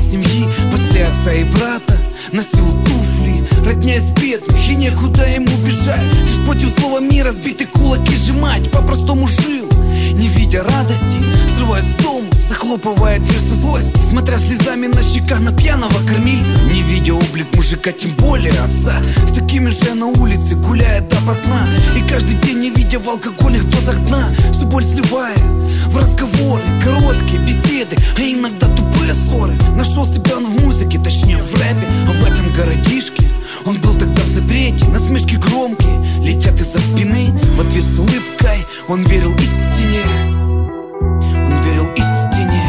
семьи, после отца и брата. Носил туфли, родня из бедных, и некуда ему бежать. Лишь против злого мира сбитый кулаки сжимать. По-простому жил, не видя радости, срывая с дома, захлопывая дверь со злостью, смотря слезами на щеках на пьяного кормильца. Не видя облик мужика, тем более отца, с такими же на улице гуляя допоздна. И каждый день, не видя в алкогольных дозах дна, всю боль сливая в разговоры, короткие беседы, а иногда тупые ссоры. Нашел себя он в музыке, точнее в рэпе. А в этом городишке он был тогда в запрете. Насмешки громкие летят из-за спины. В ответ с улыбкой он верил истине. Он верил істині.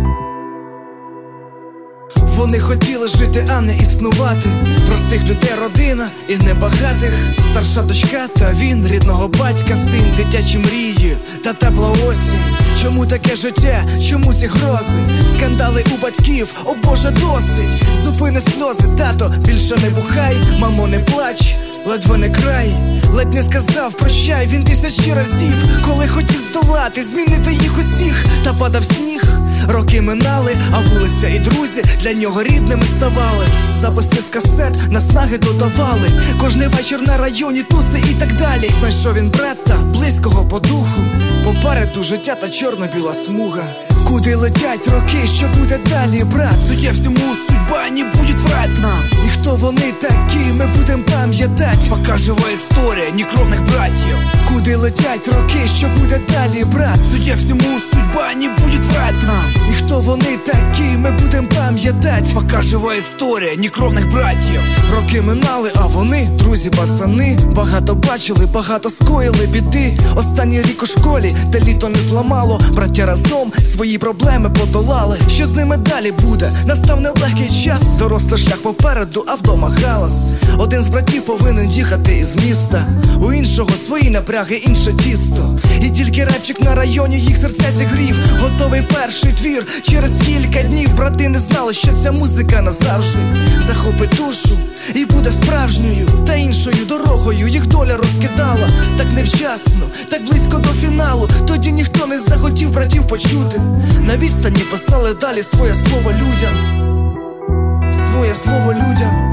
Вони хотіли жити, а не існувати. Простих людей родина і небагатих. Старша дочка та він, рідного батька син. Дитячі мрії та тепла осінь. Чому таке життя? Чому ці грози? Скандали у батьків, о Боже, досить. Зупини сльози, тато, більше не бухай. Мамо, не плач, ледве не край. Ледь не сказав прощай він тисячі разів, коли хотів здолати, змінити їх усіх. Та падав сніг, роки минали, а вулиця і друзі для нього рідними ставали. Записи з касет наснаги додавали. Кожний вечір на районі туси і так далі. Знайшов він брата, близького по духу. Попереду життя та чорно-біла смуга. Куди летять роки, що буде далі, брат? Судя всьому, судьба не будет врать нам. І хто вони такі, ми будем пам'ятать. Пока жива історія некровних братів. Куди летять роки, що буде далі, брат? Судя всьому, судьба не будет врать нам. І хто вони такі, ми будем пам'ятать. Пока жива історія некровних братів. Роки минали, а вони, друзі, пацани, багато бачили, багато скоїли біди. Останній рік у школі, де літо не зламало. Браття разом свої проблеми подолали. Що з ними далі буде? Настав нелегкий час. Дорослий шлях попереду, а вдома галас. Один з братів повинен їхати із міста. У іншого свої напряги, інше тісто. І тільки репчик на районі їх серця зігрів. Готовий перший твір. Через кілька днів брати не знали, що ця музика назавжди захопить душу і буде справжньою. Та іншою дорогою їх доля розкидала. Так невчасно, так близько до фіналу. Тоді ніхто не захотів братів почути. На відстані писали далі своє слово людям. Своє слово людям.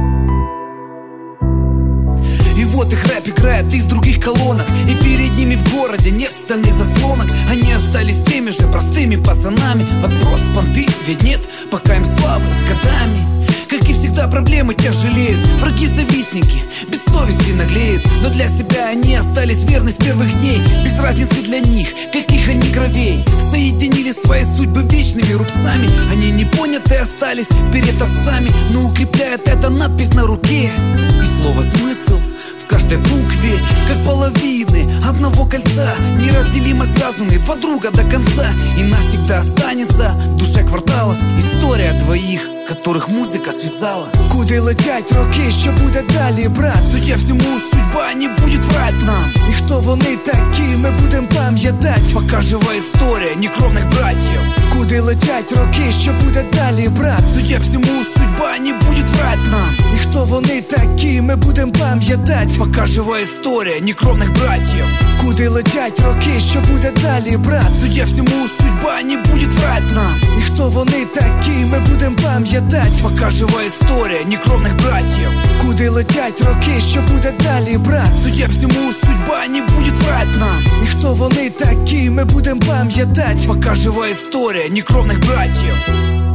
И вот их рэп играет из других колонок. И перед ними в городе нет стальных заслонок. Они остались теми же простыми пацанами. Вопрос понты, ведь нет пока им славы с годами. Как и всегда, проблемы тяжелеют. Враги-завистники без совести наглеют. Но для себя они остались верны с первых дней. Без разницы для них, каких они кровей. Соединили свои судьбы вечными рубцами. Они не понятые остались перед отцами. Но укрепляет эта надпись на руке. И слово «смысл» в каждой букве, как половины одного кольца, неразделимо связаны два друга до конца. И навсегда останется в душе квартала история двоих, которых музика связала. Куди летять роки, що буде далі, брат? Судя всьому, судьба не будет врать нам. І хто вони такі, ми будем пам'ятать. Пока жива історія некровних братів. Куди летять роки, що буде далі, брат? Судя всьому, судьба не будет врать нам. І хто вони такі, ми будем пам'ятать. Пока жива історія некровних братів. Куди летять роки, що буде далі, брат? Судя всьому, судьба не будет врать нам. І хто вони такі, ми будем пам'ятать. Пока жива історія некровних братів. Куди летять роки, що буде далі, брат? Судя всьому, судьба не будет врать нам. І хто вони такі, ми будем пам'ятать. Пока жива історія некровних братів.